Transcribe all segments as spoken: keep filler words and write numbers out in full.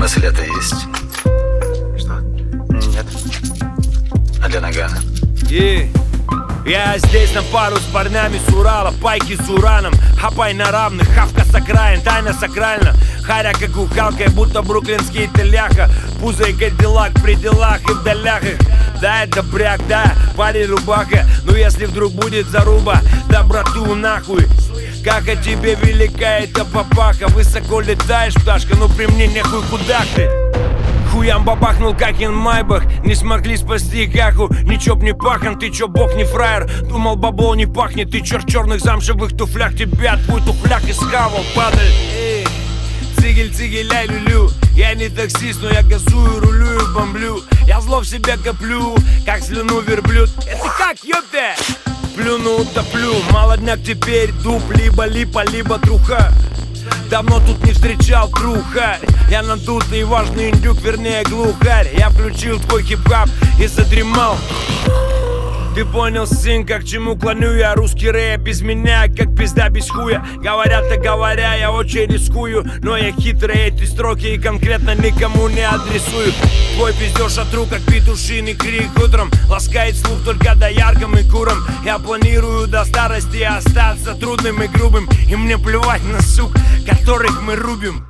Мысль это есть? Что? Нет. А для Нагана? И я здесь на пару с парнями с Урала, пайки с ураном, хапай на равных, хавка с окраин, тайна сакральна. Харя как ухалка, будто бруклинский теляха, пузо и кадиллак при делах и в долях их. Да, это бряк, да, парень рубака. Но если вдруг будет заруба, да брату нахуй. Как о тебе велика эта папаха. Высоко летаешь, пташка, но при мне нехуй куда ты. Хуям бабахнул, как ин майбах. Не смогли спасти Каху, ничего б не пахан. Ты чё, бог не фраер, думал бабло не пахнет. Ты чё, в черных замшевых туфлях, тебя твой туфляк исхавал, падаль. Эй, цигель, цигель, ай, люлю. Я не таксист, но я газую, рулю и бомблю. Я зло в себя коплю, как слюну верблюд. Это как, ёпте? Плюну, утоплю, молодняк теперь дуб. Либо липа, либо труха. Давно тут не встречал трухарь. Я надутый и важный индюк, вернее глухарь. Я включил твой хип-хап и задремал. Ты понял, сын, как к чему клоню я. Русский рэп без меня, как пизда без хуя. Говорят-то говоря, я очень рискую. Но я хитрый, эти строки и конкретно никому не адресую. Твой пиздёж от рук, как петушиный крик утром. Ласкает слух только дояркам и курам. Я планирую до старости остаться трудным и грубым. И мне плевать на сук, которых мы рубим.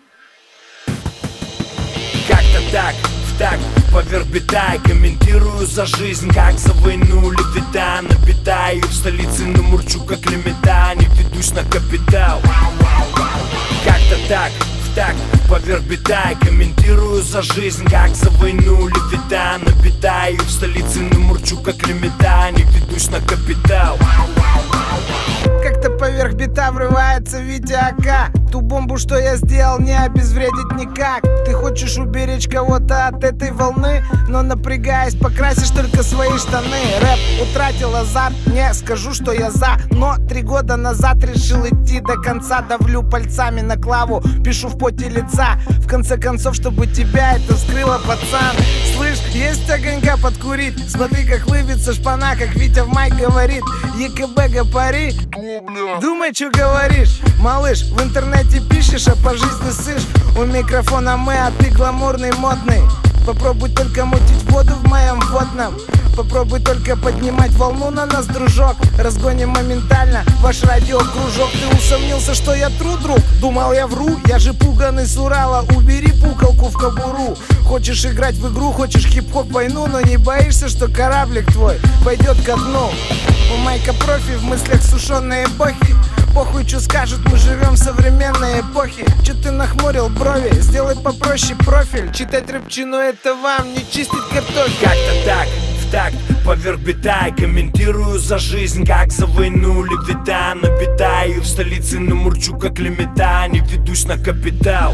Как-то так, в так, поверх бита. Комментирую за жизнь, как за войну левита. Набитаю в столице, но мурчу как лимита. Не ведусь на капитал. Как-то так, в так, поверх бита. Комментирую за жизнь, как за войну левита. Набитаю в столице, но мурчу как лимита. Не ведусь на капитал. Как-то поверх бита врывается Витя АК. Ту бомбу, что я сделал, не обезвредить никак. Ты хочешь уберечь кого-то от этой волны, но напрягаясь, покрасишь только свои штаны. Рэп утратил азарт, не скажу, что я за. Но три года назад решил идти до конца. Давлю пальцами на клаву, пишу в поте лица. В конце концов, чтобы тебя это вскрыло, пацан. Слышь, есть огонька подкурить. Смотри, как лыбится шпана, как Витя в майк говорит. ЕКБ гапари. Думай, что говоришь, малыш. В интернете пишешь, а по жизни сышь. У микрофона мы, а ты гламурный, модный. Попробуй только мутить воду в моем водном. Попробуй только поднимать волну на нас, дружок. Разгоним моментально ваш радиокружок. Ты усомнился, что я тру, друг? Думал, я вру? Я же пуганый с Урала. Убери пукалку в кобуру. Хочешь играть в игру, хочешь хип-хоп войну, но не боишься, что кораблик твой пойдет ко дну. У Майка профи в мыслях сушеные эпохи. Похуй, что скажут, мы живем в современной эпохе. Че ты нахмурил брови? Сделай попроще профиль. Читать рэпчину это вам, не чистить картофель. Как-то так, в так, поверх бита. Комментирую за жизнь, как за войну левита. Набитаю в столице, но мурчу как лимита. Не ведусь на капитал.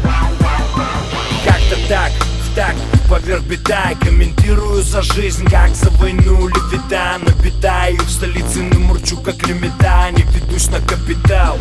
Как-то так, в так, поверх бита. Комментирую за жизнь, как за войну левита. Набитаю в столице, но мурчу как лимита. Не ведусь на капитал.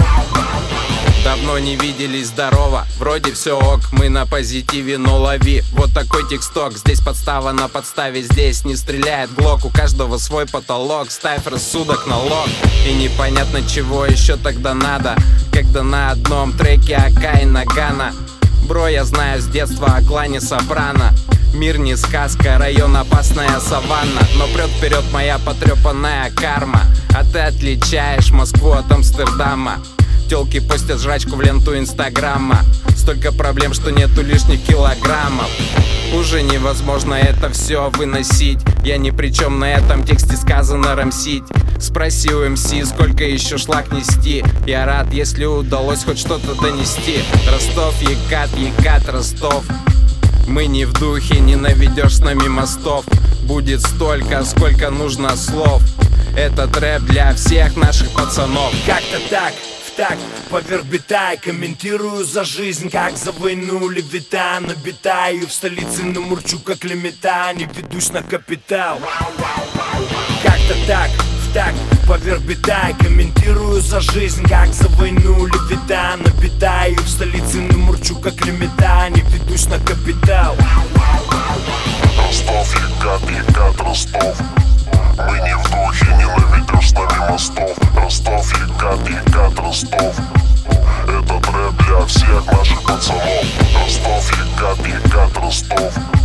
Давно не виделись, здорово, вроде все ок, мы на позитиве, но лови. Вот такой тексток, здесь подстава на подставе, здесь не стреляет глок. У каждого свой потолок, ставь рассудок на лог. И непонятно, чего еще тогда надо, когда на одном треке АК и Нагана. Бро, я знаю с детства о клане Сопрано. Мир не сказка, район опасная саванна. Но прет вперед моя потрепанная карма. А ты отличаешь Москву от Амстердама. Тёлки постят жрачку в ленту инстаграма. Столько проблем, что нету лишних килограммов. Уже невозможно это все выносить. Я ни при чем, на этом тексте сказано рамсить. Спроси у МС, сколько еще шлак нести. Я рад, если удалось хоть что-то донести. Ростов, Екат, Екат, Ростов. Мы не в духе, не наведешь с нами мостов. Будет столько, сколько нужно слов. Этот рэп для всех наших пацанов. Как-то так, в так, поверх бита. Комментирую за жизнь, как за войну левита. Набитаю в столице, но мурчу как лимита. Не ведусь на капитал. Как-то так, в так, поверх бита. Комментирую за жизнь, как за войну левита. Набитаю в столице, но мурчу как лимита. Не ведусь на капитал. Ростов, Екат, Екат, Ростов. Мы не в духе, не наведешь с нами мостов. Ростов, Екат, Екат, Ростов. Этот рэп для всех наших пацанов. Ростов, Екат. Ростов.